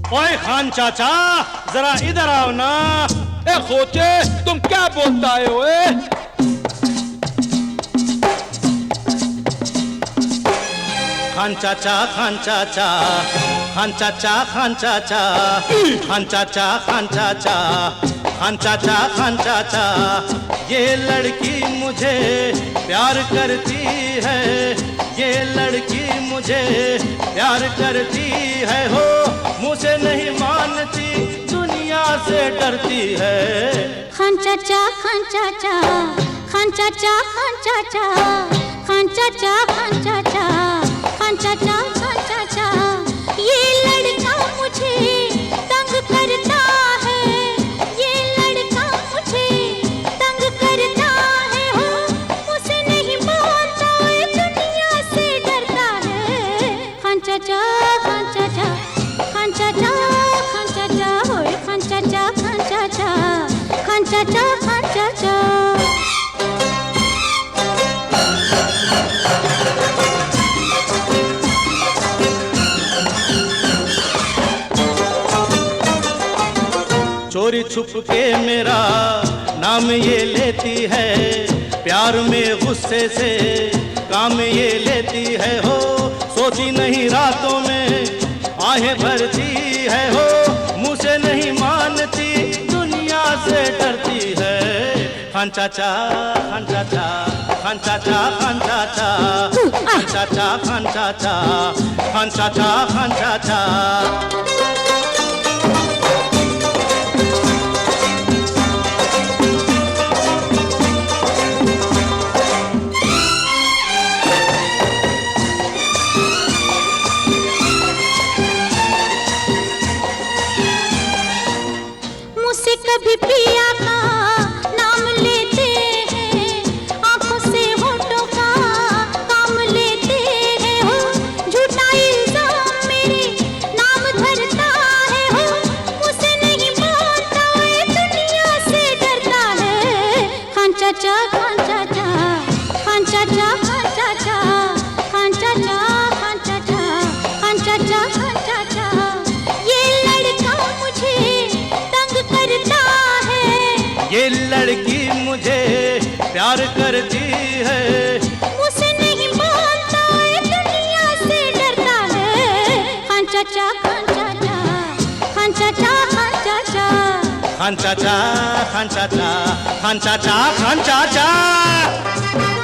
ओए खान चाचा, जरा इधर आओ ना। ए खोचे, तुम क्या बोलता है ओए? खान चाचा, खान चाचा, खान चाचा, खान चाचा, खान चाचा, खान चाचा, खान चाचा, खान चाचा, ये लड़की मुझे प्यार करती है, ये लड़की मुझे प्यार करती है हो, मुझे नहीं मानती, दुनिया से डरती है। खान चाचा, खान चाचा, खान चाचा, खान चाचा, खान चाचा, खान चाचा, खान चाचा, खान चाचा, ये लड़का मुझे तंग करता है, ये लड़का मुझे तंग करता है हो, मुझसे नहीं मानता, दुनिया से डरता है। खान चाचा, खान चाचा, खान चाचा, खान चाचा, होए खान चाचा, खान चाचा, खान चाचा, खान चाचा। चोरी छुप के मेरा नाम ये लेती है, प्यार में गुस्से से काम ये लेती है हो, सोती नहीं रातों में आहें भरती है हो, मुझे नहीं मानती, दुनिया से डरती है। खान चाचा, खान चाचा, खान चाचा, खान चाचा, खान चाचा, खान चाचा, खान चाचा, खान चाचा। मुझसे कभी पिया का नाम लेते हैं, आंखों से होठों का काम लेते हैं हो, झूठा इल्जाम मेरे नाम धरता है हो, मुझसे नहीं मानता, दुनिया से डरता है। खान चाचा, खान चाचा, खान चाचा, खान चाचा, खान चाचा, खान चाचा, खान चाचा, खान चाचा, ये लड़का मुझे तंग करता है, ये लड़की मुझे प्यार करती है, मुझसे नहीं मानता, दुनिया से डरता है। खान चाचा, खान चाचा, खान चाचा, खान चाचा, खान चाचा, खान चाचा, खान चाचा, खान चाचा।